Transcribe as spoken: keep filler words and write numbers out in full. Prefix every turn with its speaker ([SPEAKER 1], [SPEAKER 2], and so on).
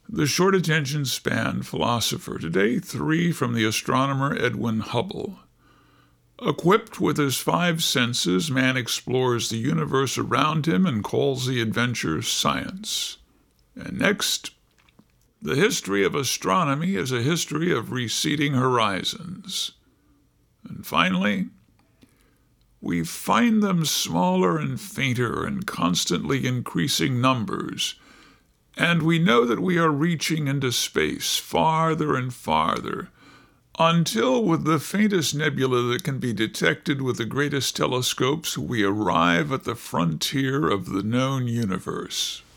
[SPEAKER 1] The short attention span philosopher. Today, three from the astronomer Edwin Hubble. Equipped with his five senses, man explores the universe around him and calls the adventure science. And next, the history of astronomy is a history of receding horizons. And finally, we find them smaller and fainter in constantly increasing numbers, and we know that we are reaching into space farther and farther, until with the faintest nebula that can be detected with the greatest telescopes, we arrive at the frontier of the known universe.